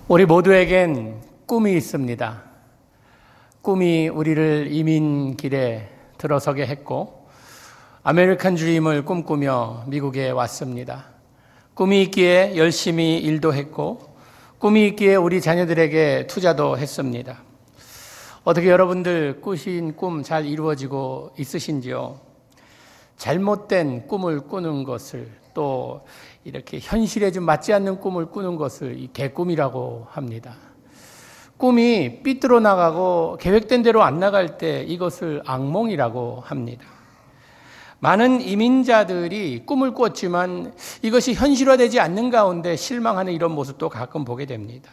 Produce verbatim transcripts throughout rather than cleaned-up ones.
우리 모두에겐 꿈이 있습니다. 꿈이 우리를 이민길에 들어서게 했고 아메리칸 드림을 꿈꾸며 미국에 왔습니다. 꿈이 있기에 열심히 일도 했고 꿈이 있기에 우리 자녀들에게 투자도 했습니다. 어떻게 여러분들 꾸신 꿈 잘 이루어지고 있으신지요? 잘못된 꿈을 꾸는 것을 또 이렇게 현실에 좀 맞지 않는 꿈을 꾸는 것을 이 개꿈이라고 합니다. 꿈이 삐뚤어 나가고 계획된 대로 안 나갈 때 이것을 악몽이라고 합니다. 많은 이민자들이 꿈을 꿨지만 이것이 현실화되지 않는 가운데 실망하는 이런 모습도 가끔 보게 됩니다.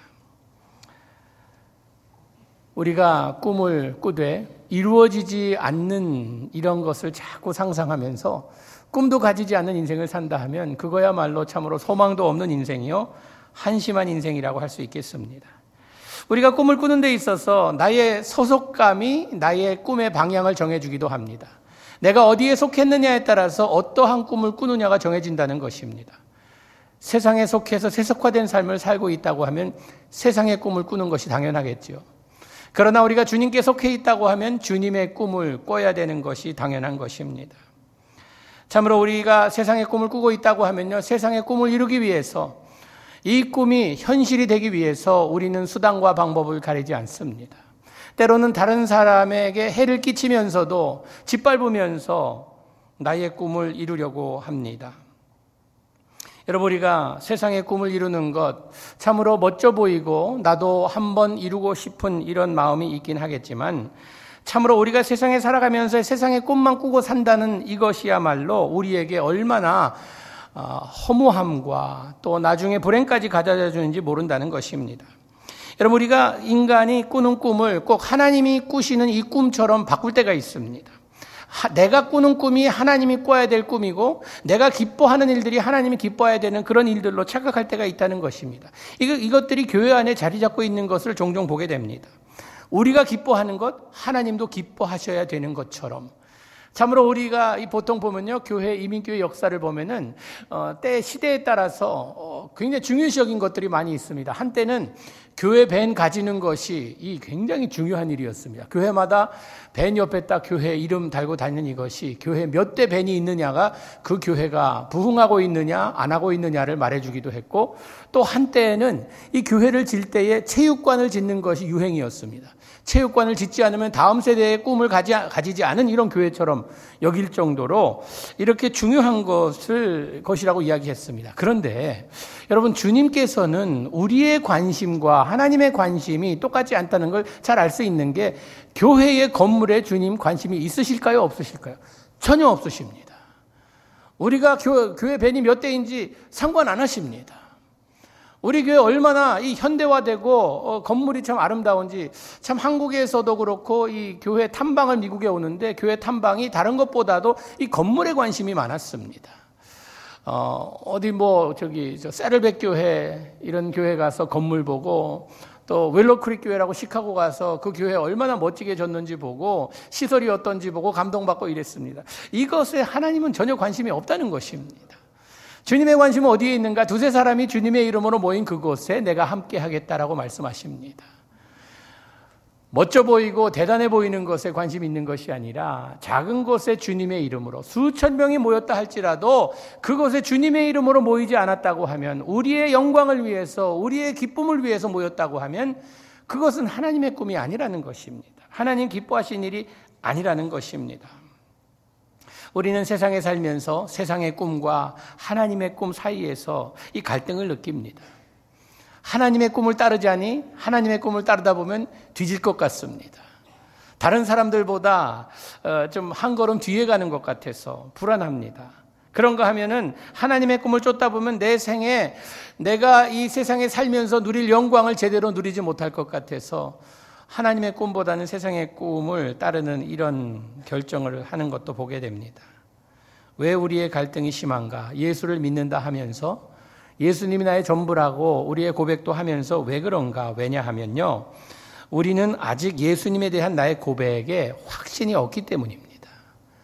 우리가 꿈을 꾸되 이루어지지 않는 이런 것을 자꾸 상상하면서 꿈도 가지지 않는 인생을 산다 하면 그거야말로 참으로 소망도 없는 인생이요 한심한 인생이라고 할 수 있겠습니다. 우리가 꿈을 꾸는 데 있어서 나의 소속감이 나의 꿈의 방향을 정해주기도 합니다. 내가 어디에 속했느냐에 따라서 어떠한 꿈을 꾸느냐가 정해진다는 것입니다. 세상에 속해서 세속화된 삶을 살고 있다고 하면 세상의 꿈을 꾸는 것이 당연하겠죠. 그러나 우리가 주님께 속해 있다고 하면 주님의 꿈을 꿔야 되는 것이 당연한 것입니다. 참으로 우리가 세상의 꿈을 꾸고 있다고 하면요, 세상의 꿈을 이루기 위해서 이 꿈이 현실이 되기 위해서 우리는 수단과 방법을 가리지 않습니다. 때로는 다른 사람에게 해를 끼치면서도 짓밟으면서 나의 꿈을 이루려고 합니다. 여러분, 우리가 세상의 꿈을 이루는 것 참으로 멋져 보이고 나도 한번 이루고 싶은 이런 마음이 있긴 하겠지만 참으로 우리가 세상에 살아가면서 세상의 꿈만 꾸고 산다는 이것이야말로 우리에게 얼마나 허무함과 또 나중에 불행까지 가져다 주는지 모른다는 것입니다. 여러분, 우리가 인간이 꾸는 꿈을 꼭 하나님이 꾸시는 이 꿈처럼 바꿀 때가 있습니다. 내가 꾸는 꿈이 하나님이 꿔야 될 꿈이고 내가 기뻐하는 일들이 하나님이 기뻐해야 되는 그런 일들로 착각할 때가 있다는 것입니다. 이거, 이것들이 교회 안에 자리 잡고 있는 것을 종종 보게 됩니다. 우리가 기뻐하는 것, 하나님도 기뻐하셔야 되는 것처럼. 참으로 우리가 보통 보면요, 교회, 이민교회 역사를 보면은, 어, 때, 시대에 따라서, 어, 굉장히 중요시적인 것들이 많이 있습니다. 한때는 교회 밴 가지는 것이 이 굉장히 중요한 일이었습니다. 교회마다 밴 옆에 딱 교회 이름 달고 다니는 이것이 교회 몇 대 밴이 있느냐가 그 교회가 부흥하고 있느냐, 안 하고 있느냐를 말해주기도 했고, 또 한때에는 이 교회를 질 때에 체육관을 짓는 것이 유행이었습니다. 체육관을 짓지 않으면 다음 세대의 꿈을 가지, 가지지 않은 이런 교회처럼 여길 정도로 이렇게 중요한 것을, 것이라고 이야기했습니다. 그런데 여러분, 주님께서는 우리의 관심과 하나님의 관심이 똑같지 않다는 걸 잘 알 수 있는 게 교회의 건물에 주님 관심이 있으실까요? 없으실까요? 전혀 없으십니다. 우리가 교, 교회 밴이 몇 대인지 상관 안 하십니다. 우리 교회 얼마나 이 현대화되고 어, 건물이 참 아름다운지 참 한국에서도 그렇고 이 교회 탐방을 미국에 오는데 교회 탐방이 다른 것보다도 이 건물에 관심이 많았습니다. 어, 어디 뭐 저기 저 세를백 교회 이런 교회 가서 건물 보고 또 웰로크릭 교회라고 시카고 가서 그 교회 얼마나 멋지게 졌는지 보고 시설이 어떤지 보고 감동받고 이랬습니다. 이것에 하나님은 전혀 관심이 없다는 것입니다. 주님의 관심은 어디에 있는가? 두세 사람이 주님의 이름으로 모인 그곳에 내가 함께 하겠다라고 말씀하십니다. 멋져 보이고 대단해 보이는 것에 관심이 있는 것이 아니라 작은 곳에 주님의 이름으로 수천 명이 모였다 할지라도 그곳에 주님의 이름으로 모이지 않았다고 하면, 우리의 영광을 위해서 우리의 기쁨을 위해서 모였다고 하면 그것은 하나님의 꿈이 아니라는 것입니다. 하나님 기뻐하신 일이 아니라는 것입니다. 우리는 세상에 살면서 세상의 꿈과 하나님의 꿈 사이에서 이 갈등을 느낍니다. 하나님의 꿈을 따르자니 하나님의 꿈을 따르다 보면 뒤질 것 같습니다. 다른 사람들보다 좀 한 걸음 뒤에 가는 것 같아서 불안합니다. 그런가 하면은 하나님의 꿈을 쫓다 보면 내 생에 내가 이 세상에 살면서 누릴 영광을 제대로 누리지 못할 것 같아서 하나님의 꿈보다는 세상의 꿈을 따르는 이런 결정을 하는 것도 보게 됩니다. 왜 우리의 갈등이 심한가? 예수를 믿는다 하면서 예수님이 나의 전부라고 우리의 고백도 하면서 왜 그런가? 왜냐하면요, 우리는 아직 예수님에 대한 나의 고백에 확신이 없기 때문입니다.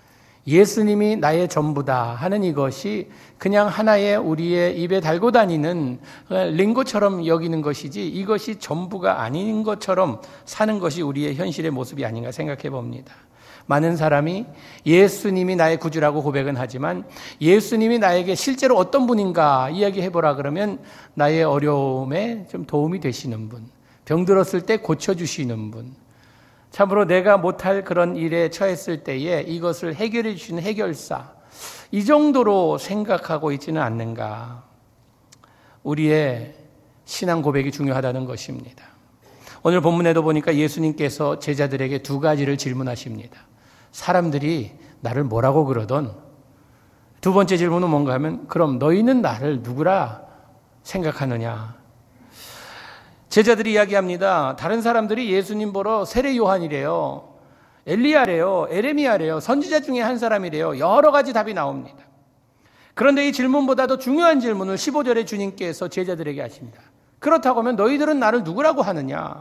예수님이 나의 전부다 하는 이것이 그냥 하나의 우리의 입에 달고 다니는 링고처럼 여기는 것이지 이것이 전부가 아닌 것처럼 사는 것이 우리의 현실의 모습이 아닌가 생각해 봅니다. 많은 사람이 예수님이 나의 구주라고 고백은 하지만 예수님이 나에게 실제로 어떤 분인가 이야기해보라 그러면 나의 어려움에 좀 도움이 되시는 분, 병들었을 때 고쳐주시는 분, 참으로 내가 못할 그런 일에 처했을 때에 이것을 해결해 주시는 해결사, 이 정도로 생각하고 있지는 않는가. 우리의 신앙 고백이 중요하다는 것입니다. 오늘 본문에도 보니까 예수님께서 제자들에게 두 가지를 질문하십니다. 사람들이 나를 뭐라고 그러던, 두 번째 질문은 뭔가 하면 그럼 너희는 나를 누구라 생각하느냐. 제자들이 이야기합니다. 다른 사람들이 예수님 보러 세례 요한이래요, 엘리야래요, 에레미야래요, 선지자 중에 한 사람이래요. 여러 가지 답이 나옵니다. 그런데 이 질문보다도 중요한 질문을 십오 절에 주님께서 제자들에게 하십니다. 그렇다고 하면 너희들은 나를 누구라고 하느냐.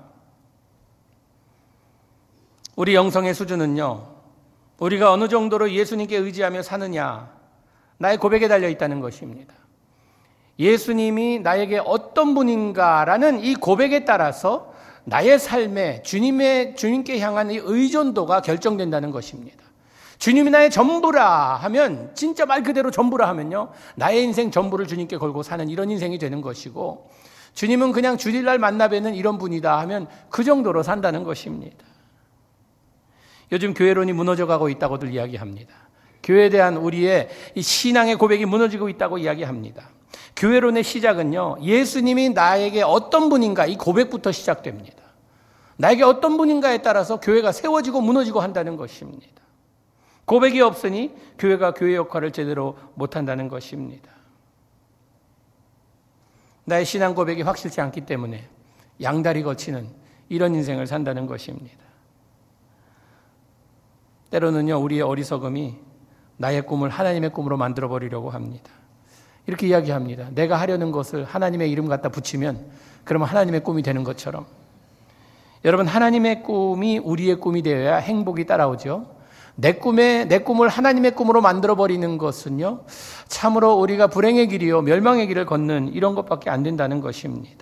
우리 영성의 수준은요, 우리가 어느 정도로 예수님께 의지하며 사느냐, 나의 고백에 달려 있다는 것입니다. 예수님이 나에게 어떤 분인가라는 이 고백에 따라서 나의 삶에 주님의, 주님께 향한 이 의존도가 결정된다는 것입니다. 주님이 나의 전부라 하면, 진짜 말 그대로 전부라 하면요, 나의 인생 전부를 주님께 걸고 사는 이런 인생이 되는 것이고, 주님은 그냥 주일날 만나 뵈는 이런 분이다 하면 그 정도로 산다는 것입니다. 요즘 교회론이 무너져가고 있다고들 이야기합니다. 교회에 대한 우리의 이 신앙의 고백이 무너지고 있다고 이야기합니다. 교회론의 시작은요, 예수님이 나에게 어떤 분인가 이 고백부터 시작됩니다. 나에게 어떤 분인가에 따라서 교회가 세워지고 무너지고 한다는 것입니다. 고백이 없으니 교회가 교회 역할을 제대로 못한다는 것입니다. 나의 신앙 고백이 확실치 않기 때문에 양다리 거치는 이런 인생을 산다는 것입니다. 때로는요, 우리의 어리석음이 나의 꿈을 하나님의 꿈으로 만들어버리려고 합니다. 이렇게 이야기합니다. 내가 하려는 것을 하나님의 이름 갖다 붙이면 그러면 하나님의 꿈이 되는 것처럼. 여러분, 하나님의 꿈이 우리의 꿈이 되어야 행복이 따라오죠. 내 꿈에, 내 꿈을 하나님의 꿈으로 만들어버리는 것은요, 참으로 우리가 불행의 길이요 멸망의 길을 걷는 이런 것밖에 안 된다는 것입니다.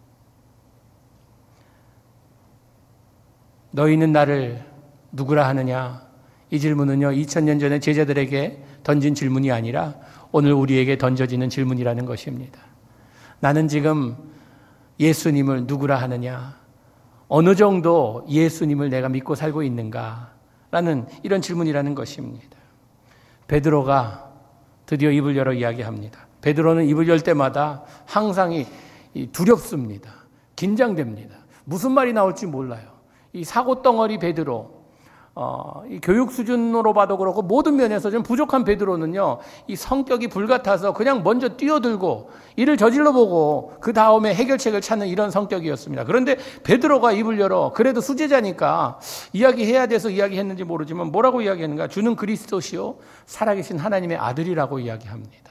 너희는 나를 누구라 하느냐? 이 질문은요, 이천 년 전에 제자들에게 던진 질문이 아니라 오늘 우리에게 던져지는 질문이라는 것입니다. 나는 지금 예수님을 누구라 하느냐? 어느 정도 예수님을 내가 믿고 살고 있는가? 라는 이런 질문이라는 것입니다. 베드로가 드디어 입을 열어 이야기합니다. 베드로는 입을 열 때마다 항상 두렵습니다. 긴장됩니다. 무슨 말이 나올지 몰라요. 이 사고덩어리 베드로, 어, 이 교육 수준으로 봐도 그렇고 모든 면에서 좀 부족한 베드로는요, 이 성격이 불같아서 그냥 먼저 뛰어들고 일을 저질러 보고 그 다음에 해결책을 찾는 이런 성격이었습니다. 그런데 베드로가 입을 열어, 그래도 수제자니까 이야기해야 돼서 이야기했는지 모르지만 뭐라고 이야기했는가? 주는 그리스도시요 살아계신 하나님의 아들이라고 이야기합니다.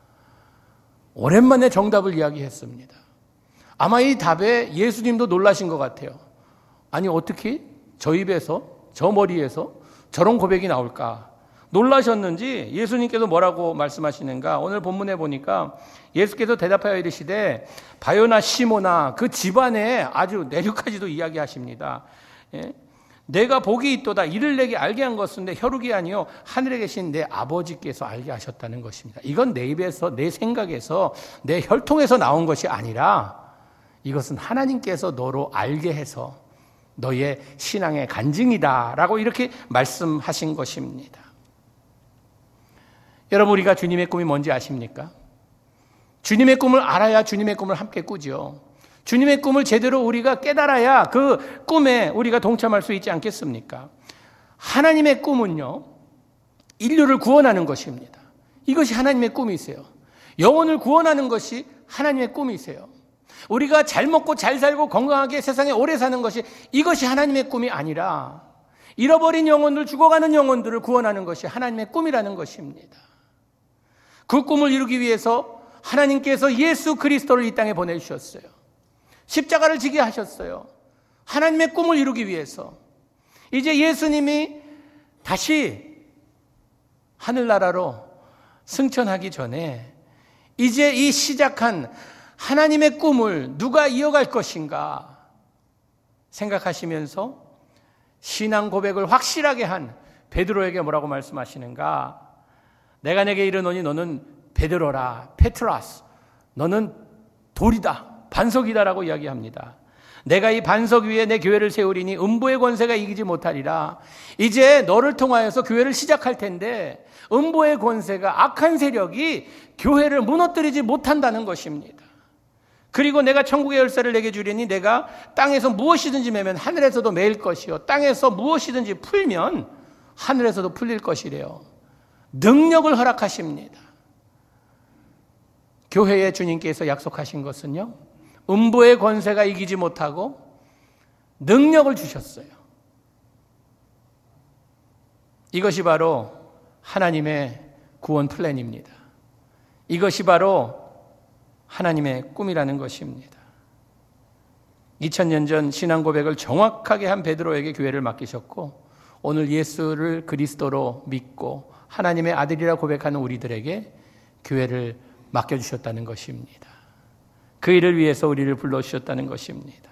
오랜만에 정답을 이야기했습니다. 아마 이 답에 예수님도 놀라신 것 같아요. 아니, 어떻게 저 입에서, 저 머리에서 저런 고백이 나올까? 놀라셨는지 예수님께서 뭐라고 말씀하시는가? 오늘 본문에 보니까 예수께서 대답하여 이르시되 바요나 시모나 그 집안에 아주 내륙까지도 이야기하십니다. 예? 내가 복이 있도다. 이를 내게 알게 한 것은 내 혈육이 아니요 하늘에 계신 내 아버지께서 알게 하셨다는 것입니다. 이건 내 입에서, 내 생각에서, 내 혈통에서 나온 것이 아니라 이것은 하나님께서 너로 알게 해서 너의 신앙의 간증이다라고 이렇게 말씀하신 것입니다. 여러분, 우리가 주님의 꿈이 뭔지 아십니까? 주님의 꿈을 알아야 주님의 꿈을 함께 꾸죠. 주님의 꿈을 제대로 우리가 깨달아야 그 꿈에 우리가 동참할 수 있지 않겠습니까? 하나님의 꿈은요, 인류를 구원하는 것입니다. 이것이 하나님의 꿈이세요. 영혼을 구원하는 것이 하나님의 꿈이세요. 우리가 잘 먹고 잘 살고 건강하게 세상에 오래 사는 것이, 이것이 하나님의 꿈이 아니라 잃어버린 영혼들, 죽어가는 영혼들을 구원하는 것이 하나님의 꿈이라는 것입니다. 그 꿈을 이루기 위해서 하나님께서 예수 그리스도를 이 땅에 보내주셨어요. 십자가를 지게 하셨어요. 하나님의 꿈을 이루기 위해서. 이제 예수님이 다시 하늘나라로 승천하기 전에 이제 이 시작한 하나님의 꿈을 누가 이어갈 것인가 생각하시면서 신앙 고백을 확실하게 한 베드로에게 뭐라고 말씀하시는가? 내가 내게 이르노니 너는 베드로라, 페트라스, 너는 돌이다, 반석이다라고 이야기합니다. 내가 이 반석 위에 내 교회를 세우리니 음부의 권세가 이기지 못하리라. 이제 너를 통하여서 교회를 시작할 텐데 음부의 권세가, 악한 세력이 교회를 무너뜨리지 못한다는 것입니다. 그리고 내가 천국의 열쇠를 내게 주리니 내가 땅에서 무엇이든지 매면 하늘에서도 매일 것이요 땅에서 무엇이든지 풀면 하늘에서도 풀릴 것이래요. 능력을 허락하십니다. 교회에 주님께서 약속하신 것은요, 음부의 권세가 이기지 못하고 능력을 주셨어요. 이것이 바로 하나님의 구원 플랜입니다. 이것이 바로 하나님의 꿈이라는 것입니다. 이천 년 전 신앙 고백을 정확하게 한 베드로에게 교회를 맡기셨고, 오늘 예수를 그리스도로 믿고 하나님의 아들이라 고백하는 우리들에게 교회를 맡겨주셨다는 것입니다. 그 일을 위해서 우리를 불러주셨다는 것입니다.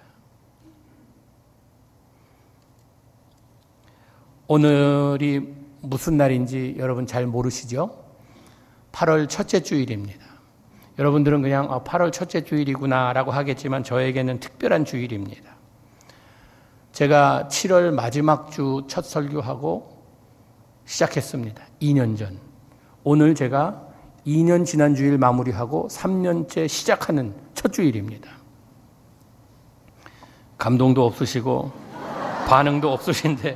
오늘이 무슨 날인지 여러분 잘 모르시죠? 팔월 첫째 주일입니다. 여러분들은 그냥 팔월 첫째 주일이구나 라고 하겠지만 저에게는 특별한 주일입니다. 제가 칠월 마지막 주 첫 설교하고 시작했습니다. 이 년 전. 오늘 제가 이 년 지난 주일 마무리하고 삼 년째 시작하는 첫 주일입니다. 감동도 없으시고 반응도 없으신데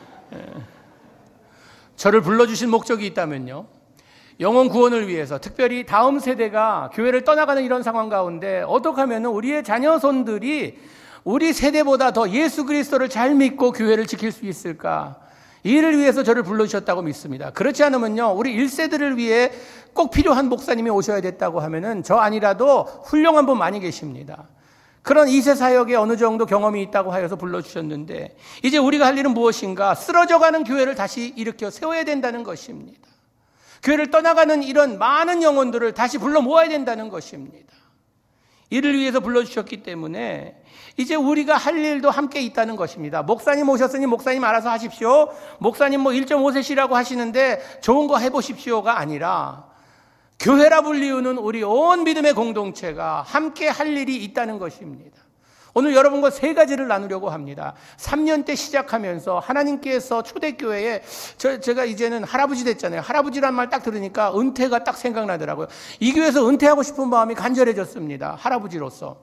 저를 불러주신 목적이 있다면요, 영혼 구원을 위해서, 특별히 다음 세대가 교회를 떠나가는 이런 상황 가운데 어떻게 하면 우리의 자녀손들이 우리 세대보다 더 예수 그리스도를 잘 믿고 교회를 지킬 수 있을까? 이 일을 위해서 저를 불러주셨다고 믿습니다. 그렇지 않으면요, 우리 일 세들을 위해 꼭 필요한 목사님이 오셔야 됐다고 하면은 저 아니라도 훌륭한 분 많이 계십니다. 그런 이 세 사역에 어느 정도 경험이 있다고 하여서 불러주셨는데, 이제 우리가 할 일은 무엇인가? 쓰러져가는 교회를 다시 일으켜 세워야 된다는 것입니다. 교회를 떠나가는 이런 많은 영혼들을 다시 불러 모아야 된다는 것입니다. 이를 위해서 불러주셨기 때문에 이제 우리가 할 일도 함께 있다는 것입니다. 목사님 오셨으니 목사님 알아서 하십시오. 목사님 뭐 일 점 오 세시라고 하시는데 좋은 거 해보십시오가 아니라, 교회라 불리우는 우리 온 믿음의 공동체가 함께 할 일이 있다는 것입니다. 오늘 여러분과 세 가지를 나누려고 합니다. 삼 년 때 시작하면서 하나님께서 초대교회에, 저, 제가 이제는 할아버지 됐잖아요. 할아버지란 말 딱 들으니까 은퇴가 딱 생각나더라고요. 이 교회에서 은퇴하고 싶은 마음이 간절해졌습니다. 할아버지로서.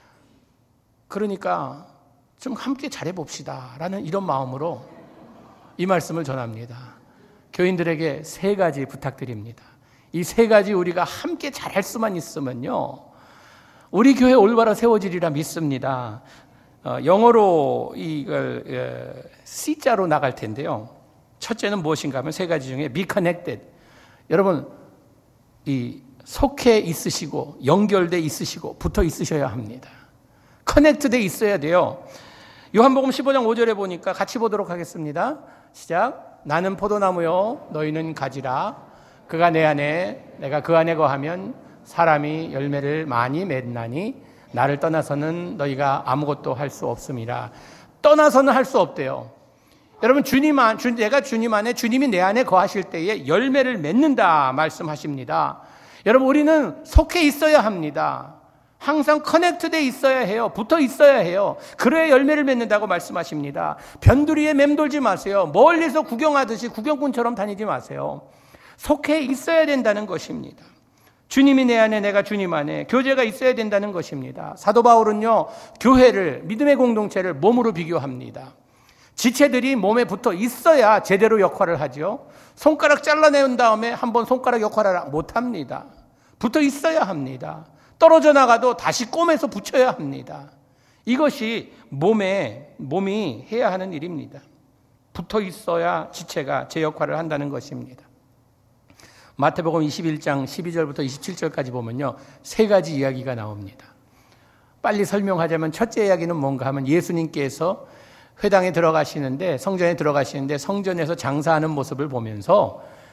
그러니까 좀 함께 잘해봅시다 라는 이런 마음으로 이 말씀을 전합니다. 교인들에게 세 가지 부탁드립니다. 이 세 가지 우리가 함께 잘할 수만 있으면요, 우리 교회 올바로 세워지리라 믿습니다. 어, 영어로 이걸 에, C자로 나갈 텐데요. 첫째는 무엇인가 하면 세 가지 중에 be connected. 여러분, 이 속해 있으시고 연결돼 있으시고 붙어 있으셔야 합니다. 커넥트돼 있어야 돼요. 요한복음 십오 장 오 절에 보니까 같이 보도록 하겠습니다. 시작. 나는 포도나무요 너희는 가지라. 그가 내 안에 내가 그 안에 거하면 사람이 열매를 많이 맺나니 나를 떠나서는 너희가 아무것도 할 수 없음이라. 떠나서는 할 수 없대요. 여러분, 주님 안, 주, 내가 주님 안에, 주님이 내 안에 거하실 때에 열매를 맺는다 말씀하십니다. 여러분, 우리는 속해 있어야 합니다. 항상 커넥트돼 있어야 해요. 붙어 있어야 해요. 그래야 열매를 맺는다고 말씀하십니다. 변두리에 맴돌지 마세요. 멀리서 구경하듯이 구경꾼처럼 다니지 마세요. 속해 있어야 된다는 것입니다. 주님이 내 안에, 내가 주님 안에, 교제가 있어야 된다는 것입니다. 사도 바울은요, 교회를, 믿음의 공동체를 몸으로 비교합니다. 지체들이 몸에 붙어 있어야 제대로 역할을 하죠. 손가락 잘라내온 다음에 한번 손가락 역할을 못합니다. 붙어 있어야 합니다. 떨어져 나가도 다시 꼬매서 붙여야 합니다. 이것이 몸에, 몸이 해야 하는 일입니다. 붙어 있어야 지체가 제 역할을 한다는 것입니다. 마태복음 이십일 장 십이 절부터 이십칠 절까지 보면요, 세 가지 이야기가 나옵니다. 빨리 설명하자면 첫째 이야기는 뭔가 하면 예수님께서 회당에 들어가시는데, 성전에 들어가시는데 성전에서 장사하는 모습을 보면서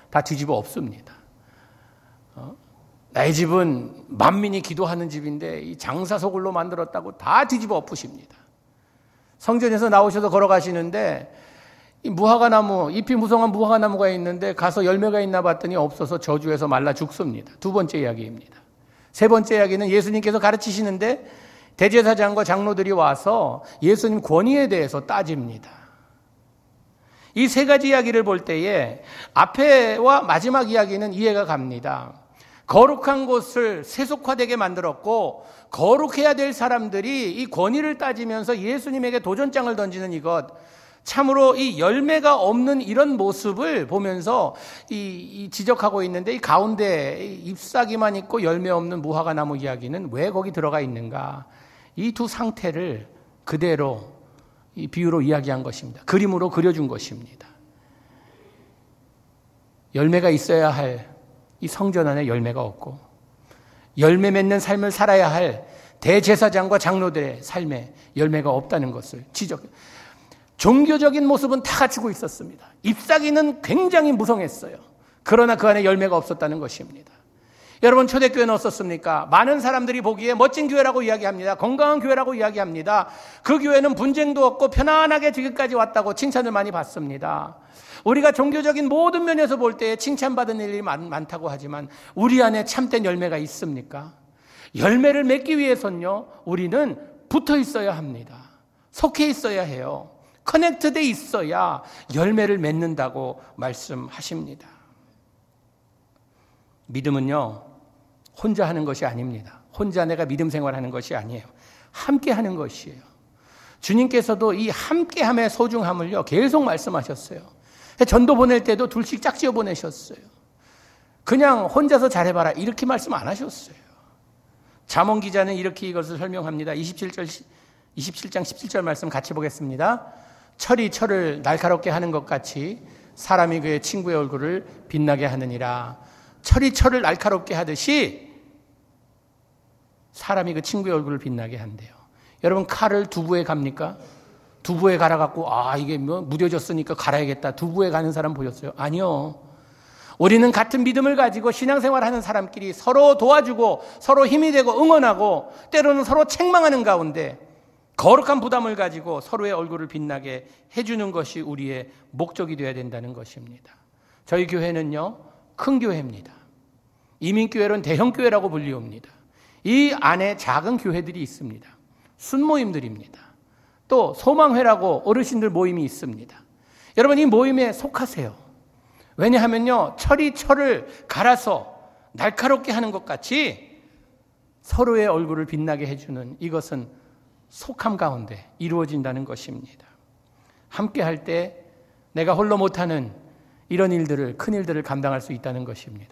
다 뒤집어 엎습니다. 어? 나의 집은 만민이 기도하는 집인데 이 장사소굴로 만들었다고 다 뒤집어 엎으십니다. 성전에서 나오셔서 걸어가시는데 이 무화과나무, 잎이 무성한 무화과나무가 있는데 가서 열매가 있나 봤더니 없어서 저주해서 말라 죽습니다. 두 번째 이야기입니다. 세 번째 이야기는 예수님께서 가르치시는데 대제사장과 장로들이 와서 예수님 권위에 대해서 따집니다. 이 세 가지 이야기를 볼 때에 앞에와 마지막 이야기는 이해가 갑니다. 거룩한 곳을 세속화되게 만들었고 거룩해야 될 사람들이 이 권위를 따지면서 예수님에게 도전장을 던지는 이것, 참으로 이 열매가 없는 이런 모습을 보면서 이, 이 지적하고 있는데, 이 가운데 잎사귀만 있고 열매 없는 무화과나무 이야기는 왜 거기 들어가 있는가? 이 두 상태를 그대로 이 비유로 이야기한 것입니다. 그림으로 그려준 것입니다. 열매가 있어야 할 이 성전 안에 열매가 없고, 열매 맺는 삶을 살아야 할 대제사장과 장로들의 삶에 열매가 없다는 것을 지적. 종교적인 모습은 다 갖추고 있었습니다. 잎사귀는 굉장히 무성했어요. 그러나 그 안에 열매가 없었다는 것입니다. 여러분, 초대교회는 어떻습니까? 많은 사람들이 보기에 멋진 교회라고 이야기합니다. 건강한 교회라고 이야기합니다. 그 교회는 분쟁도 없고 편안하게 지금까지 왔다고 칭찬을 많이 받습니다. 우리가 종교적인 모든 면에서 볼 때 칭찬받은 일이 많, 많다고 하지만 우리 안에 참된 열매가 있습니까? 열매를 맺기 위해서는요, 우리는 붙어 있어야 합니다. 속해 있어야 해요. 커넥트돼 있어야 열매를 맺는다고 말씀하십니다. 믿음은요, 혼자 하는 것이 아닙니다. 혼자 내가 믿음 생활하는 것이 아니에요. 함께 하는 것이에요. 주님께서도 이 함께함의 소중함을요, 계속 말씀하셨어요. 전도 보낼 때도 둘씩 짝지어 보내셨어요. 그냥 혼자서 잘해봐라 이렇게 말씀 안 하셨어요. 잠언 기자는 이렇게 이것을 설명합니다. 이십칠 절, 이십칠 장 십칠 절 말씀 같이 보겠습니다. 철이 철을 날카롭게 하는 것 같이 사람이 그의 친구의 얼굴을 빛나게 하느니라. 철이 철을 날카롭게 하듯이 사람이 그 친구의 얼굴을 빛나게 한대요. 여러분, 칼을 두부에 갑니까? 두부에 갈아갖고 아 이게 뭐 무뎌졌으니까 갈아야겠다. 두부에 가는 사람 보셨어요? 아니요. 우리는 같은 믿음을 가지고 신앙생활하는 사람끼리 서로 도와주고 서로 힘이 되고 응원하고 때로는 서로 책망하는 가운데 거룩한 부담을 가지고 서로의 얼굴을 빛나게 해주는 것이 우리의 목적이 되어야 된다는 것입니다. 저희 교회는요, 큰 교회입니다. 이민교회는 대형교회라고 불리웁니다. 이 안에 작은 교회들이 있습니다. 순모임들입니다. 또 소망회라고 어르신들 모임이 있습니다. 여러분, 이 모임에 속하세요. 왜냐하면요, 철이 철을 갈아서 날카롭게 하는 것 같이 서로의 얼굴을 빛나게 해주는 이것은 속함 가운데 이루어진다는 것입니다. 함께 할 때 내가 홀로 못하는 이런 일들을, 큰 일들을 감당할 수 있다는 것입니다.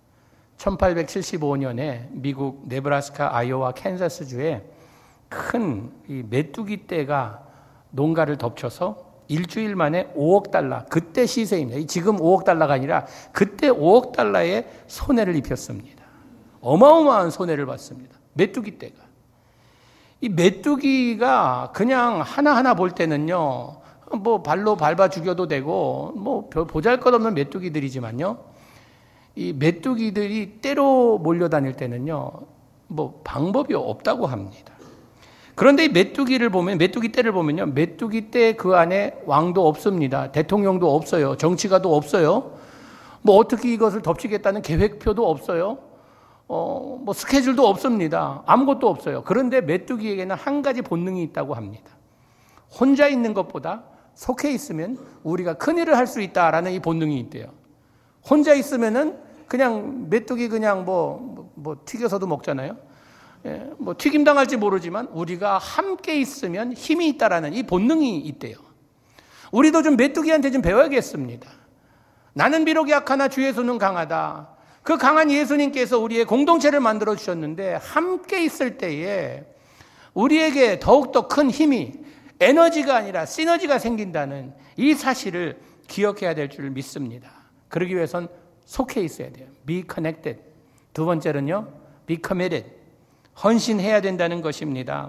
천팔백칠십오 년에 미국 네브라스카, 아이오와, 캔자스주에 큰 이 메뚜기 떼가 농가를 덮쳐서 일주일 만에 오억 달러, 그때 시세입니다. 지금 오억 달러가 아니라 그때 오억 달러의 손해를 입혔습니다. 어마어마한 손해를 봤습니다. 메뚜기 떼가. 이 메뚜기가 그냥 하나하나 볼 때는요, 뭐 발로 밟아 죽여도 되고 뭐 보잘것없는 메뚜기들이지만요, 이 메뚜기들이 떼로 몰려다닐 때는요, 뭐 방법이 없다고 합니다. 그런데 이 메뚜기를 보면, 메뚜기 떼를 보면요, 메뚜기 떼 그 안에 왕도 없습니다. 대통령도 없어요. 정치가도 없어요. 뭐 어떻게 이것을 덮치겠다는 계획표도 없어요. 어, 뭐 스케줄도 없습니다. 아무것도 없어요. 그런데 메뚜기에게는 한 가지 본능이 있다고 합니다. 혼자 있는 것보다 속해 있으면 우리가 큰일을 할 수 있다라는 이 본능이 있대요. 혼자 있으면은 그냥 메뚜기 그냥 뭐, 뭐, 뭐 튀겨서도 먹잖아요. 예, 뭐 튀김 당할지 모르지만 우리가 함께 있으면 힘이 있다라는 이 본능이 있대요. 우리도 좀 메뚜기한테 좀 배워야겠습니다. 나는 비록 약하나 주 예수는 강하다. 그 강한 예수님께서 우리의 공동체를 만들어 주셨는데 함께 있을 때에 우리에게 더욱더 큰 힘이, 에너지가 아니라 시너지가 생긴다는 이 사실을 기억해야 될 줄 믿습니다. 그러기 위해선 속해 있어야 돼요. Be connected. 두 번째는요, Be committed. 헌신해야 된다는 것입니다.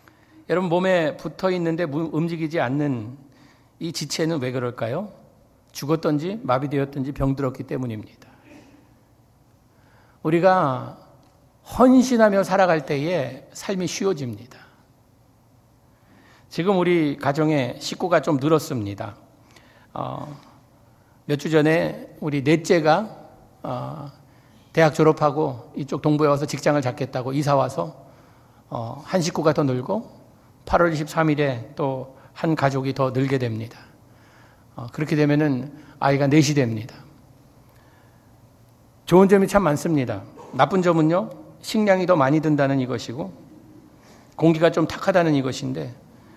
여러분, 몸에 붙어 있는데 움직이지 않는 이 지체는 왜 그럴까요? 죽었든지 마비되었든지 병들었기 때문입니다. 우리가 헌신하며 살아갈 때에 삶이 쉬워집니다. 지금 우리 가정에 식구가 좀 늘었습니다. 어, 몇 주 전에 우리 넷째가 어, 대학 졸업하고 이쪽 동부에 와서 직장을 잡겠다고 이사 와서 어, 한 식구가 더 늘고 팔월 이십삼일에 또 한 가족이 더 늘게 됩니다. 어, 그렇게 되면은 아이가 넷이 됩니다. 좋은 점이 참 많습니다. 나쁜 점은요, 식량이 더 많이 든다는 이것이고 공기가 좀 탁하다는 이것인데,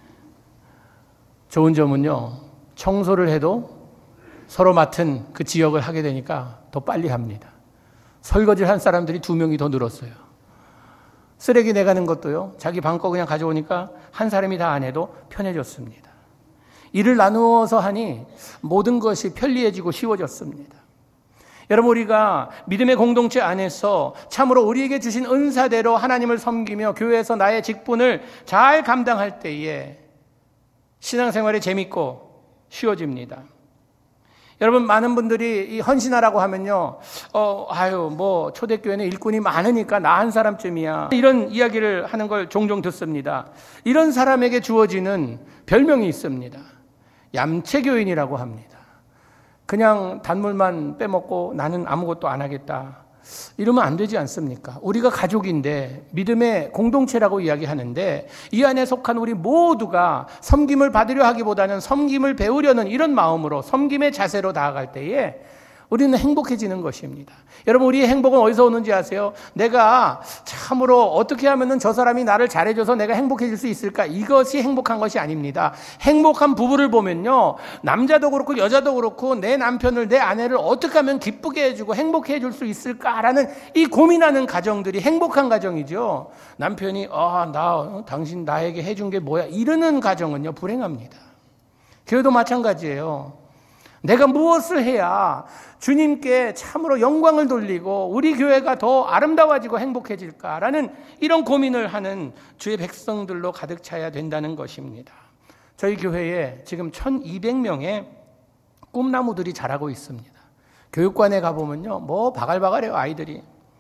좋은 점은요, 청소를 해도 서로 맡은 그 지역을 하게 되니까 더 빨리 합니다. 설거지를 한 사람들이 두 명이 더 늘었어요. 쓰레기 내가는 것도요, 자기 방 거 그냥 가져오니까 한 사람이 다 안 해도 편해졌습니다. 일을 나누어서 하니 모든 것이 편리해지고 쉬워졌습니다. 여러분, 우리가 믿음의 공동체 안에서 참으로 우리에게 주신 은사대로 하나님을 섬기며 교회에서 나의 직분을 잘 감당할 때에 신앙생활이 재밌고 쉬워집니다. 여러분, 많은 분들이 이 헌신하라고 하면요, 어, 아유, 뭐, 초대교회는 일꾼이 많으니까 나 한 사람쯤이야, 이런 이야기를 하는 걸 종종 듣습니다. 이런 사람에게 주어지는 별명이 있습니다. 얌체교인이라고 합니다. 그냥 단물만 빼먹고 나는 아무것도 안 하겠다, 이러면 안 되지 않습니까? 우리가 가족인데 믿음의 공동체라고 이야기하는데, 이 안에 속한 우리 모두가 섬김을 받으려 하기보다는 섬김을 배우려는 이런 마음으로 섬김의 자세로 나아갈 때에 우리는 행복해지는 것입니다. 여러분, 우리의 행복은 어디서 오는지 아세요? 내가 참으로 어떻게 하면 저 사람이 나를 잘해줘서 내가 행복해질 수 있을까? 이것이 행복한 것이 아닙니다. 행복한 부부를 보면요, 남자도 그렇고 여자도 그렇고 내 남편을, 내 아내를 어떻게 하면 기쁘게 해주고 행복해 해줄 수 있을까라는 이 고민하는 가정들이 행복한 가정이죠. 남편이 아, 나 당신 나에게 해준 게 뭐야, 이러는 가정은요, 불행합니다. 교회도 마찬가지예요. 내가 무엇을 해야 주님께 참으로 영광을 돌리고 우리 교회가 더 아름다워지고 행복해질까라는 이런 고민을 하는 주의 백성들로 가득 차야 된다는 것입니다. 저희 교회에 지금 천이백 명의 꿈나무들이 자라고 있습니다. 교육관에 가보면요, 뭐 바글바글해요, 아이들이.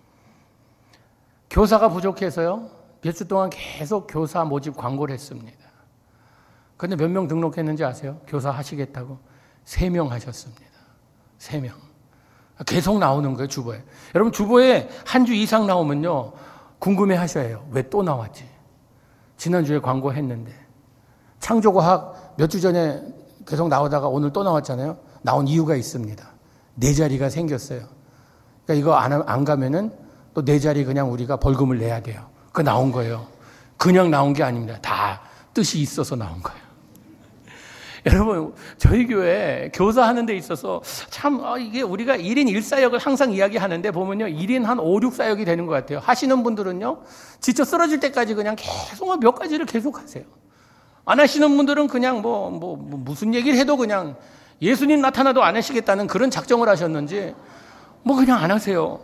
교사가 부족해서요, 몇 주 동안 계속 교사 모집 광고를 했습니다. 그런데 몇 명 등록했는지 아세요? 교사 하시겠다고. 세 명 하셨습니다. 세 명. 계속 나오는 거예요, 주보에. 여러분, 주보에 한 주 이상 나오면요, 궁금해 하셔야 해요. 왜 또 나왔지? 지난주에 광고했는데. 창조과학 몇 주 전에 계속 나오다가 오늘 또 나왔잖아요. 나온 이유가 있습니다. 네 자리가 생겼어요. 그러니까 이거 안, 안 가면은 또 네 자리 그냥 우리가 벌금을 내야 돼요. 그거 나온 거예요. 그냥 나온 게 아닙니다. 다 뜻이 있어서 나온 거예요. 여러분, 저희 교회 교사하는 데 있어서 참 어, 이게 우리가 일 인 일 사역을 항상 이야기하는데 보면요, 일 인 한 오, 육 사역이 되는 것 같아요. 하시는 분들은요, 지쳐 쓰러질 때까지 그냥 계속 몇 가지를 계속 하세요. 안 하시는 분들은 그냥 뭐, 뭐, 뭐 무슨 얘기를 해도 그냥 예수님 나타나도 안 하시겠다는 그런 작정을 하셨는지 뭐 그냥 안 하세요.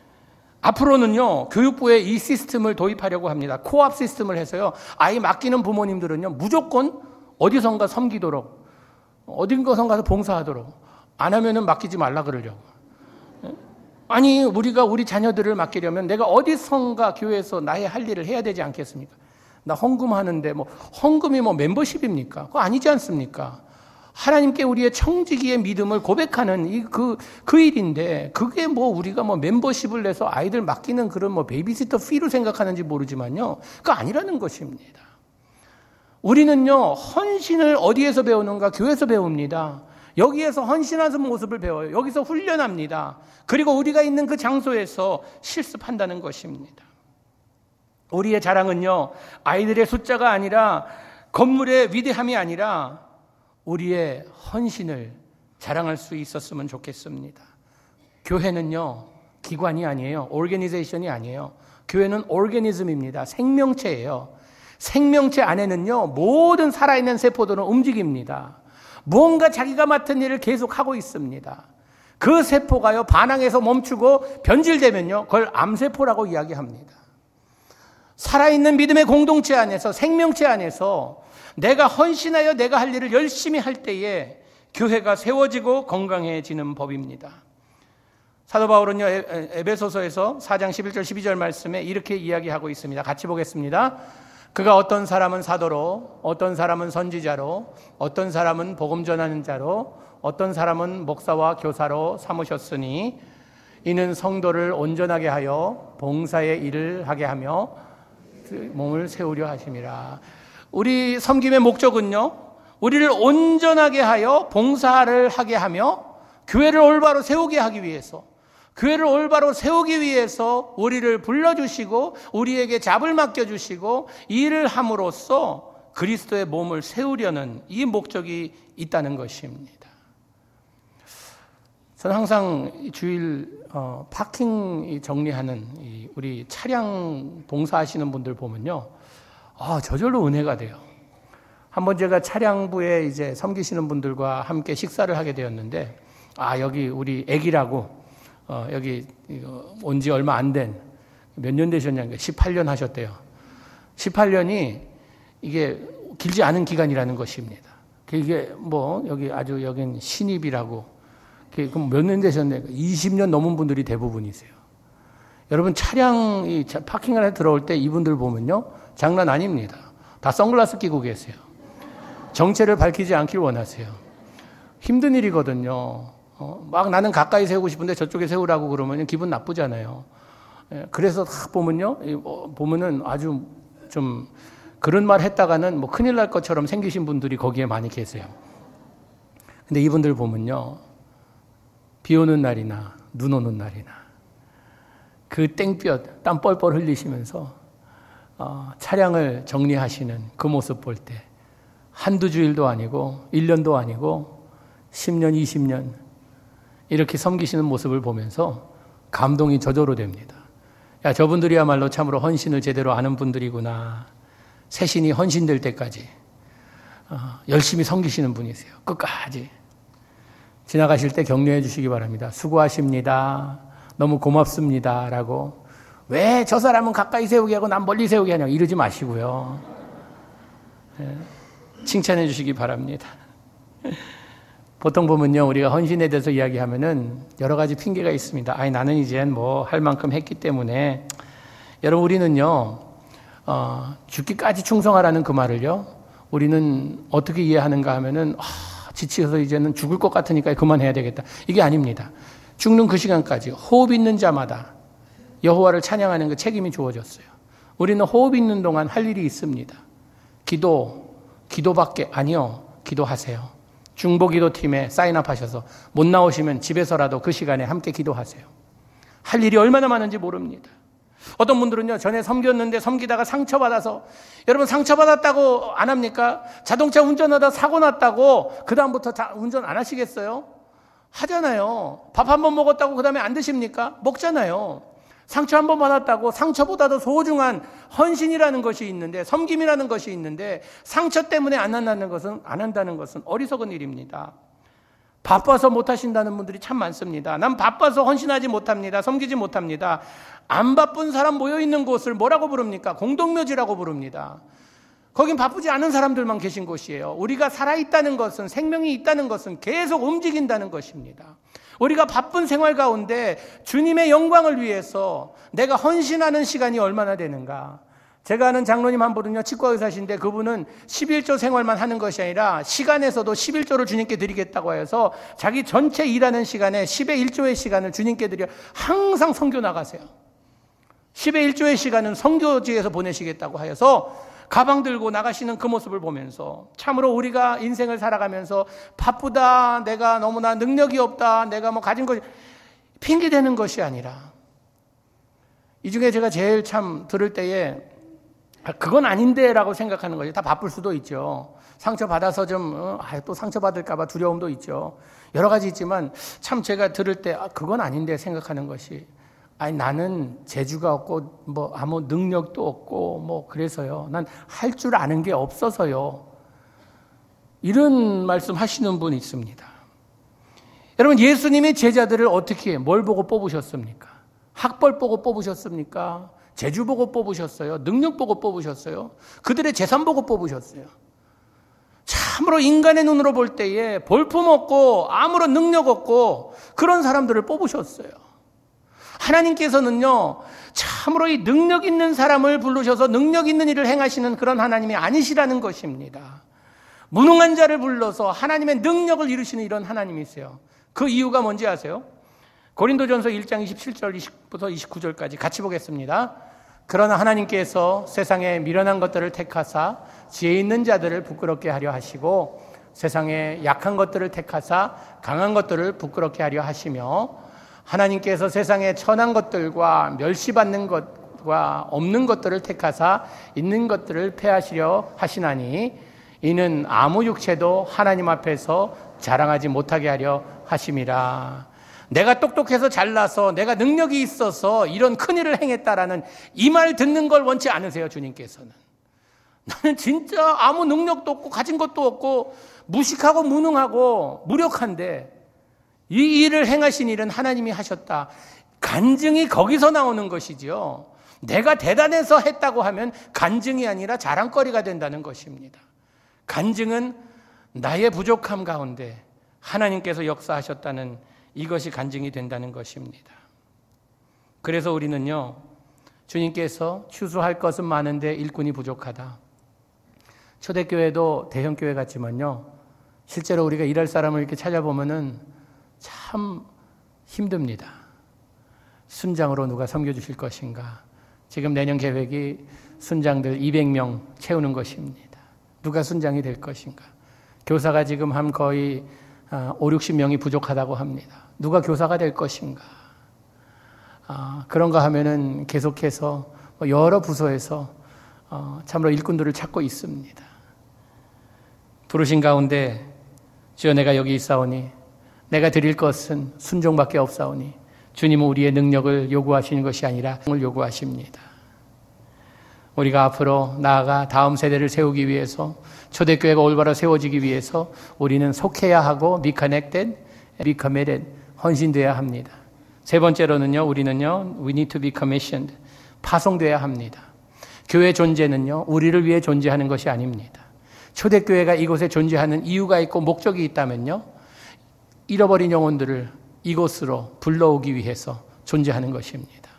앞으로는요, 교육부에 이 시스템을 도입하려고 합니다. 코업 시스템을 해서요, 아이 맡기는 부모님들은요, 무조건 어디선가 섬기도록, 어딘가선 가서 봉사하도록, 안 하면은 맡기지 말라 그러려고. 아니, 우리가 우리 자녀들을 맡기려면 내가 어디선가 교회에서 나의 할 일을 해야 되지 않겠습니까? 나 헌금하는데 뭐 헌금이 뭐 멤버십입니까? 그거 아니지 않습니까? 하나님께 우리의 청지기의 믿음을 고백하는 이 그 그 일인데, 그게 뭐 우리가 뭐 멤버십을 내서 아이들 맡기는 그런 뭐 베이비시터 피로 생각하는지 모르지만요, 그거 아니라는 것입니다. 우리는요, 헌신을 어디에서 배우는가? 교회에서 배웁니다. 여기에서 헌신하는 모습을 배워요. 여기서 훈련합니다. 그리고 우리가 있는 그 장소에서 실습한다는 것입니다. 우리의 자랑은요, 아이들의 숫자가 아니라, 건물의 위대함이 아니라 우리의 헌신을 자랑할 수 있었으면 좋겠습니다. 교회는요, 기관이 아니에요. 오르게니제이션이 아니에요. 교회는 오르게니즘입니다. 생명체예요. 생명체 안에는요, 모든 살아있는 세포들은 움직입니다. 무언가 자기가 맡은 일을 계속하고 있습니다. 그 세포가요, 반항해서 멈추고 변질되면요, 그걸 암세포라고 이야기합니다. 살아있는 믿음의 공동체 안에서, 생명체 안에서 내가 헌신하여 내가 할 일을 열심히 할 때에 교회가 세워지고 건강해지는 법입니다. 사도 바울은요, 에베소서에서 사 장 십일 절 십이 절 말씀에 이렇게 이야기하고 있습니다. 같이 보겠습니다. 그가 어떤 사람은 사도로, 어떤 사람은 선지자로, 어떤 사람은 복음 전하는 자로, 어떤 사람은 목사와 교사로 삼으셨으니 이는 성도를 온전하게 하여 봉사의 일을 하게 하며 몸을 세우려 하심이라. 우리 섬김의 목적은요, 우리를 온전하게 하여 봉사를 하게 하며 교회를 올바로 세우게 하기 위해서, 교회를 올바로 세우기 위해서 우리를 불러주시고 우리에게 잡을 맡겨주시고 일을 함으로써 그리스도의 몸을 세우려는 이 목적이 있다는 것입니다. 저는 항상 주일 어, 파킹 정리하는 이 우리 차량 봉사하시는 분들 보면요, 아, 저절로 은혜가 돼요. 한번 제가 차량부에 이제 섬기시는 분들과 함께 식사를 하게 되었는데, 아, 여기 우리 애기라고 어, 여기 온 지 얼마 안 된, 몇 년 되셨냐니까 십팔 년 하셨대요. 십팔 년이 이게 길지 않은 기간이라는 것입니다. 이게 뭐 여기 아주 여긴 신입이라고, 그럼 몇 년 되셨나요? 이십 년 넘은 분들이 대부분이세요. 여러분, 차량이 파킹을 들어올 때 이분들 보면요, 장난 아닙니다. 다 선글라스 끼고 계세요. 정체를 밝히지 않길 원하세요. 힘든 일이거든요. 어, 막 나는 가까이 세우고 싶은데 저쪽에 세우라고 그러면 기분 나쁘잖아요. 예, 그래서 딱 보면요, 어, 보면은 아주 좀 그런 말 했다가는 뭐 큰일 날 것처럼 생기신 분들이 거기에 많이 계세요. 근데 이분들 보면요, 비 오는 날이나 눈 오는 날이나 그 땡볕, 땀 뻘뻘 흘리시면서 어, 차량을 정리하시는 그 모습 볼 때 한두 주일도 아니고 일 년도 아니고 십 년, 이십 년 이렇게 섬기시는 모습을 보면서 감동이 저절로 됩니다. 야, 저분들이야말로 참으로 헌신을 제대로 아는 분들이구나. 새신이 헌신될 때까지 어, 열심히 섬기시는 분이세요. 끝까지. 지나가실 때 격려해 주시기 바랍니다. 수고하십니다. 너무 고맙습니다. 라고. 왜 저 사람은 가까이 세우게 하고 난 멀리 세우게 하냐고 이러지 마시고요. 네, 칭찬해 주시기 바랍니다. 보통 보면요, 우리가 헌신에 대해서 이야기하면은 여러 가지 핑계가 있습니다. 아니, 나는 이젠 뭐 할 만큼 했기 때문에. 여러분, 우리는요, 어, 죽기까지 충성하라는 그 말을요, 우리는 어떻게 이해하는가 하면은, 아, 지치어서 이제는 죽을 것 같으니까 그만해야 되겠다. 이게 아닙니다. 죽는 그 시간까지 호흡 있는 자마다 여호와를 찬양하는 그 책임이 주어졌어요. 우리는 호흡 있는 동안 할 일이 있습니다. 기도, 기도밖에 아니요, 기도하세요. 중보기도팀에 사인업 하셔서 못 나오시면 집에서라도 그 시간에 함께 기도하세요. 할 일이 얼마나 많은지 모릅니다. 어떤 분들은요, 전에 섬겼는데 섬기다가 상처받아서, 여러분 상처받았다고 안 합니까? 자동차 운전하다 사고 났다고 그 다음부터 운전 안 하시겠어요? 하잖아요. 밥 한 번 먹었다고 그 다음에 안 드십니까? 먹잖아요. 상처 한 번 받았다고 상처보다도 소중한 헌신이라는 것이 있는데, 섬김이라는 것이 있는데, 상처 때문에 안 한다는 것은, 안 한다는 것은 어리석은 일입니다. 바빠서 못 하신다는 분들이 참 많습니다. 난 바빠서 헌신하지 못합니다. 섬기지 못합니다. 안 바쁜 사람 모여 있는 곳을 뭐라고 부릅니까? 공동묘지라고 부릅니다. 거긴 바쁘지 않은 사람들만 계신 곳이에요. 우리가 살아있다는 것은, 생명이 있다는 것은 계속 움직인다는 것입니다. 우리가 바쁜 생활 가운데 주님의 영광을 위해서 내가 헌신하는 시간이 얼마나 되는가. 제가 아는 장로님 한 분은요, 치과의사신데 그분은 십일조 생활만 하는 것이 아니라 시간에서도 십일조를 주님께 드리겠다고 해서 자기 전체 일하는 시간에 십의 일조의 시간을 주님께 드려 항상 선교 나가세요. 십의 일조의 시간은 선교지에서 보내시겠다고 하여서 가방 들고 나가시는 그 모습을 보면서 참으로 우리가 인생을 살아가면서 바쁘다, 내가 너무나 능력이 없다, 내가 뭐 가진 것이 핑계대는 것이 아니라, 이 중에 제가 제일 참 들을 때에 그건 아닌데 라고 생각하는 거죠. 다 바쁠 수도 있죠. 상처받아서 좀 어, 아, 또 상처받을까 봐 두려움도 있죠. 여러 가지 있지만 참 제가 들을 때 아, 그건 아닌데 생각하는 것이, 아니 나는 재주가 없고 뭐 아무 능력도 없고 뭐 그래서요, 난 할 줄 아는 게 없어서요, 이런 말씀 하시는 분이 있습니다. 여러분, 예수님이 제자들을 어떻게, 뭘 보고 뽑으셨습니까? 학벌 보고 뽑으셨습니까? 재주 보고 뽑으셨어요? 능력 보고 뽑으셨어요? 그들의 재산 보고 뽑으셨어요? 참 참으로 인간의 눈으로 볼 때에 볼품없고 아무런 능력 없고 그런 사람들을 뽑으셨어요. 하나님께서는요, 참으로 이 능력 있는 사람을 부르셔서 능력 있는 일을 행하시는 그런 하나님이 아니시라는 것입니다. 무능한 자를 불러서 하나님의 능력을 이루시는 이런 하나님이세요. 그 이유가 뭔지 아세요? 고린도전서 일 장 이십칠 절부터 이십구 절까지 같이 보겠습니다. 그러나 하나님께서 세상에 미련한 것들을 택하사 지혜 있는 자들을 부끄럽게 하려 하시고 세상에 약한 것들을 택하사 강한 것들을 부끄럽게 하려 하시며 하나님께서 세상에 천한 것들과 멸시받는 것과 없는 것들을 택하사 있는 것들을 패하시려 하시나니 이는 아무 육체도 하나님 앞에서 자랑하지 못하게 하려 하심이라. 내가 똑똑해서 잘나서 내가 능력이 있어서 이런 큰일을 행했다라는 이 말 듣는 걸 원치 않으세요, 주님께서는. 나는 진짜 아무 능력도 없고 가진 것도 없고 무식하고 무능하고 무력한데 이 일을 행하신 일은 하나님이 하셨다. 간증이 거기서 나오는 것이지요. 내가 대단해서 했다고 하면 간증이 아니라 자랑거리가 된다는 것입니다. 간증은 나의 부족함 가운데 하나님께서 역사하셨다는 이것이 간증이 된다는 것입니다. 그래서 우리는요, 주님께서 추수할 것은 많은데 일꾼이 부족하다. 초대교회도 대형교회 같지만요, 실제로 우리가 일할 사람을 이렇게 찾아보면은 참 힘듭니다. 순장으로 누가 섬겨주실 것인가. 지금 내년 계획이 순장들 이백 명 채우는 것입니다. 누가 순장이 될 것인가. 교사가 지금 한 거의 오륙십 명이 부족하다고 합니다. 누가 교사가 될 것인가. 아, 그런가 하면은 계속해서 여러 부서에서 어, 참으로 일꾼들을 찾고 있습니다. 부르신 가운데 주여 내가 여기 있사오니 내가 드릴 것은 순종밖에 없사오니 주님은 우리의 능력을 요구하시는 것이 아니라 을 요구하십니다. 우리가 앞으로 나아가 다음 세대를 세우기 위해서 초대교회가 올바로 세워지기 위해서 우리는 속해야 하고 be connected, be committed, 헌신돼야 합니다. 세 번째로는요, 우리는요, we need to be commissioned, 파송돼야 합니다. 교회 존재는요, 우리를 위해 존재하는 것이 아닙니다. 초대교회가 이곳에 존재하는 이유가 있고 목적이 있다면요, 잃어버린 영혼들을 이곳으로 불러오기 위해서 존재하는 것입니다.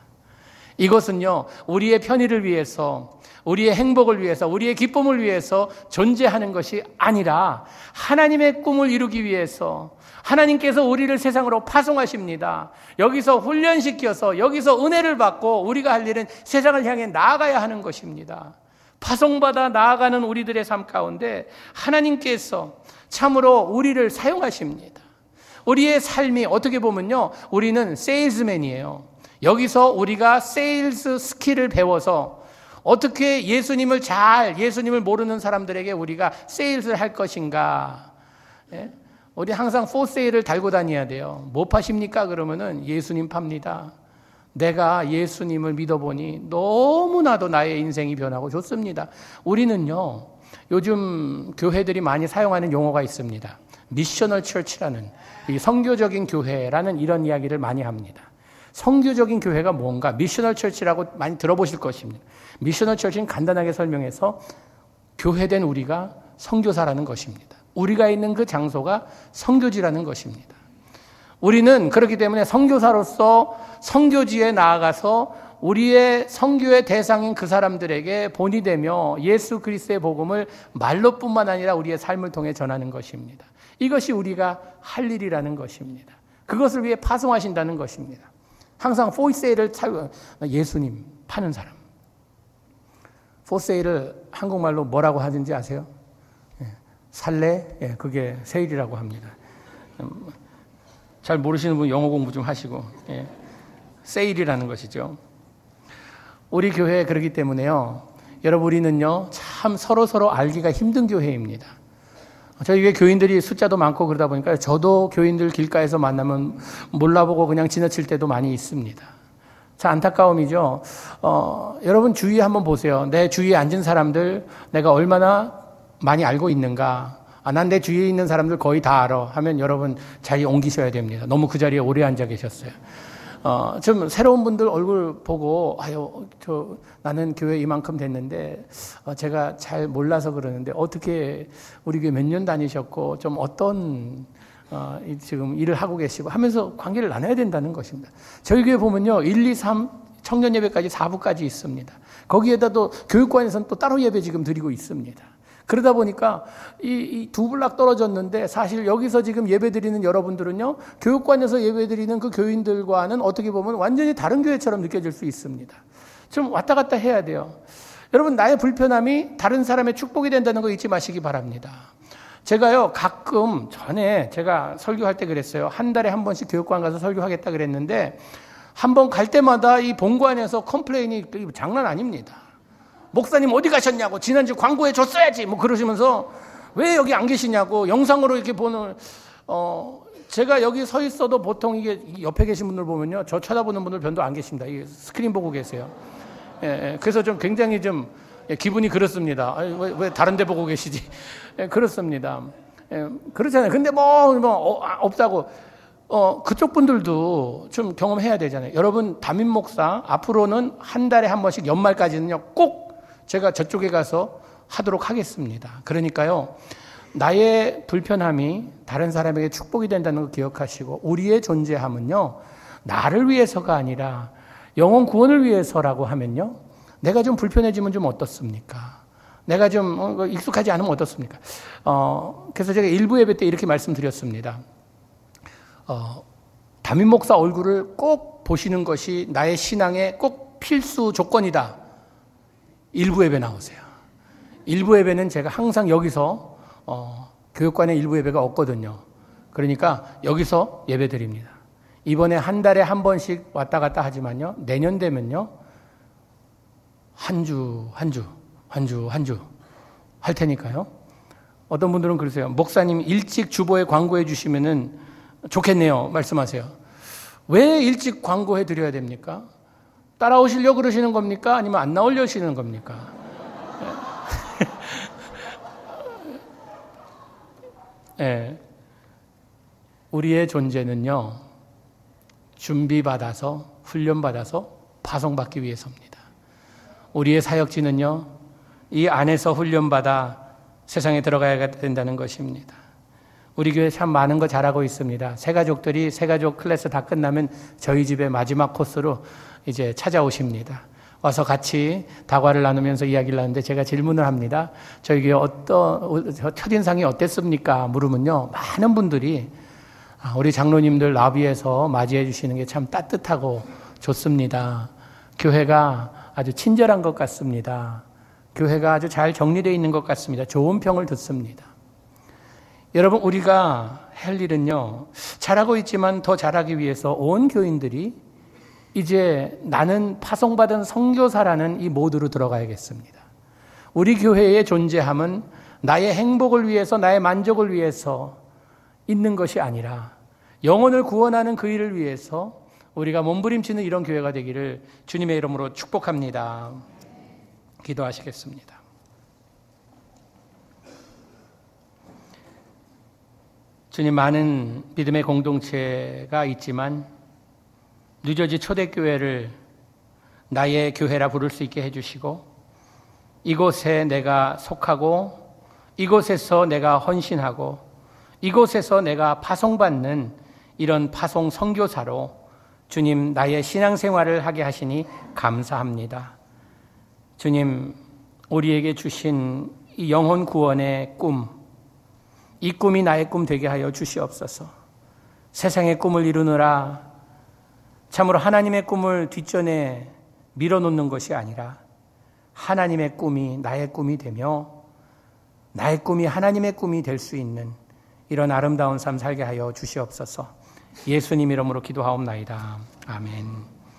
이것은요, 우리의 편의를 위해서, 우리의 행복을 위해서, 우리의 기쁨을 위해서 존재하는 것이 아니라 하나님의 꿈을 이루기 위해서 하나님께서 우리를 세상으로 파송하십니다. 여기서 훈련시켜서 여기서 은혜를 받고 우리가 할 일은 세상을 향해 나아가야 하는 것입니다. 파송받아 나아가는 우리들의 삶 가운데 하나님께서 참으로 우리를 사용하십니다. 우리의 삶이 어떻게 보면요, 우리는 세일즈맨이에요. 여기서 우리가 세일즈 스킬을 배워서 어떻게 예수님을 잘, 예수님을 모르는 사람들에게 우리가 세일즈를 할 것인가. 예? 우리 항상 포세일을 달고 다녀야 돼요. 뭐 파십니까? 그러면은 예수님 팝니다. 내가 예수님을 믿어보니 너무나도 나의 인생이 변하고 좋습니다. 우리는요, 요즘 교회들이 많이 사용하는 용어가 있습니다. 미셔널 처치라는, 이 선교적인 교회라는 이런 이야기를 많이 합니다. 선교적인 교회가 뭔가, 미셔널 처치라고 많이 들어보실 것입니다. 미셔널 처치는 간단하게 설명해서 교회된 우리가 선교사라는 것입니다. 우리가 있는 그 장소가 선교지라는 것입니다. 우리는 그렇기 때문에 선교사로서 선교지에 나아가서 우리의 선교의 대상인 그 사람들에게 본이 되며 예수 그리스도의 복음을 말로뿐만 아니라 우리의 삶을 통해 전하는 것입니다. 이것이 우리가 할 일이라는 것입니다. 그것을 위해 파송하신다는 것입니다. 항상 포세일을 차고, 예수님 파는 사람. 포세일을 한국말로 뭐라고 하는지 아세요? 예, 살래? 예, 그게 세일이라고 합니다. 음, 잘 모르시는 분 영어 공부 좀 하시고. 예, 세일이라는 것이죠. 우리 교회 그렇기 때문에요, 여러분 우리는요 참 서로 서로 알기가 힘든 교회입니다. 저희 교회 교인들이 숫자도 많고 그러다 보니까 저도 교인들 길가에서 만나면 몰라보고 그냥 지나칠 때도 많이 있습니다. 참 안타까움이죠. 어, 여러분 주위에 한번 보세요. 내 주위에 앉은 사람들 내가 얼마나 많이 알고 있는가. 아, 난 내 주위에 있는 사람들 거의 다 알아 하면 여러분 자리 옮기셔야 됩니다. 너무 그 자리에 오래 앉아 계셨어요. 어, 좀 새로운 분들 얼굴 보고, 아유, 저, 나는 교회 이만큼 됐는데, 어, 제가 잘 몰라서 그러는데, 어떻게 우리 교회 몇 년 다니셨고, 좀 어떤, 어, 지금 일을 하고 계시고 하면서 관계를 나눠야 된다는 것입니다. 저희 교회 보면요, 일, 이, 삼, 청년 예배까지 사 부까지 있습니다. 거기에다도 교육관에서는 또 따로 예배 지금 드리고 있습니다. 그러다 보니까 이 두 블락 떨어졌는데 사실 여기서 지금 예배 드리는 여러분들은요, 교육관에서 예배 드리는 그 교인들과는 어떻게 보면 완전히 다른 교회처럼 느껴질 수 있습니다. 좀 왔다 갔다 해야 돼요. 여러분, 나의 불편함이 다른 사람의 축복이 된다는 거 잊지 마시기 바랍니다. 제가요, 가끔 전에 제가 설교할 때 그랬어요. 한 달에 한 번씩 교육관 가서 설교하겠다 그랬는데, 한 번 갈 때마다 이 본관에서 컴플레인이 장난 아닙니다. 목사님 어디 가셨냐고, 지난주 광고해 줬어야지 뭐 그러시면서 왜 여기 안 계시냐고, 영상으로 이렇게 보는, 어, 제가 여기 서 있어도 보통 이게 옆에 계신 분들 보면요, 저 쳐다보는 분들 별도 안 계십니다. 이게 스크린 보고 계세요. 예, 예, 그래서 좀 굉장히 좀 기분이 그렇습니다. 아니, 왜, 왜 다른 데 보고 계시지? 예, 그렇습니다. 예, 그렇잖아요. 근데 뭐, 뭐 어, 없다고. 어, 그쪽 분들도 좀 경험해야 되잖아요. 여러분, 담임 목사, 앞으로는 한 달에 한 번씩 연말까지는요, 꼭 제가 저쪽에 가서 하도록 하겠습니다. 그러니까요, 나의 불편함이 다른 사람에게 축복이 된다는 거 기억하시고, 우리의 존재함은요, 나를 위해서가 아니라 영혼 구원을 위해서라고 하면요, 내가 좀 불편해지면 좀 어떻습니까? 내가 좀 익숙하지 않으면 어떻습니까? 어, 그래서 제가 일부 예배 때 이렇게 말씀드렸습니다. 어, 담임 목사 얼굴을 꼭 보시는 것이 나의 신앙의 꼭 필수 조건이다. 일부 예배 나오세요. 일부 예배는 제가 항상 여기서 어, 교육관에 일부 예배가 없거든요. 그러니까 여기서 예배 드립니다. 이번에 한 달에 한 번씩 왔다 갔다 하지만요, 내년 되면요, 한 주, 한 주, 한 주, 한 주 할 테니까요. 어떤 분들은 그러세요. 목사님 일찍 주보에 광고해 주시면은 좋겠네요. 말씀하세요. 왜 일찍 광고해 드려야 됩니까? 따라오시려고 그러시는 겁니까? 아니면 안 나오려시는 겁니까? 네. 우리의 존재는요, 준비받아서, 훈련받아서 파송받기 위해서입니다. 우리의 사역지는요, 이 안에서 훈련받아 세상에 들어가야 된다는 것입니다. 우리 교회 참 많은 거 잘하고 있습니다. 새가족들이 새가족 클래스 다 끝나면 저희 집에 마지막 코스로 이제 찾아오십니다. 와서 같이 다과를 나누면서 이야기를 하는데 제가 질문을 합니다. 저희 교회 어떤, 첫인상이 어땠습니까? 물으면요, 많은 분들이 우리 장로님들 나비에서 맞이해 주시는 게 참 따뜻하고 좋습니다. 교회가 아주 친절한 것 같습니다. 교회가 아주 잘 정리되어 있는 것 같습니다. 좋은 평을 듣습니다. 여러분, 우리가 할 일은요, 잘하고 있지만 더 잘하기 위해서 온 교인들이 이제 나는 파송받은 선교사라는 이 모드로 들어가야겠습니다. 우리 교회의 존재함은 나의 행복을 위해서, 나의 만족을 위해서 있는 것이 아니라 영혼을 구원하는 그 일을 위해서 우리가 몸부림치는 이런 교회가 되기를 주님의 이름으로 축복합니다. 기도하시겠습니다. 주님, 많은 믿음의 공동체가 있지만 뉴저지 초대교회를 나의 교회라 부를 수 있게 해주시고, 이곳에 내가 속하고, 이곳에서 내가 헌신하고, 이곳에서 내가 파송받는 이런 파송 선교사로 주님, 나의 신앙생활을 하게 하시니 감사합니다. 주님, 우리에게 주신 이 영혼 구원의 꿈, 이 꿈이 나의 꿈 되게 하여 주시옵소서. 세상의 꿈을 이루느라 참으로 하나님의 꿈을 뒷전에 밀어놓는 것이 아니라 하나님의 꿈이 나의 꿈이 되며 나의 꿈이 하나님의 꿈이 될 수 있는 이런 아름다운 삶 살게 하여 주시옵소서. 예수님 이름으로 기도하옵나이다. 아멘.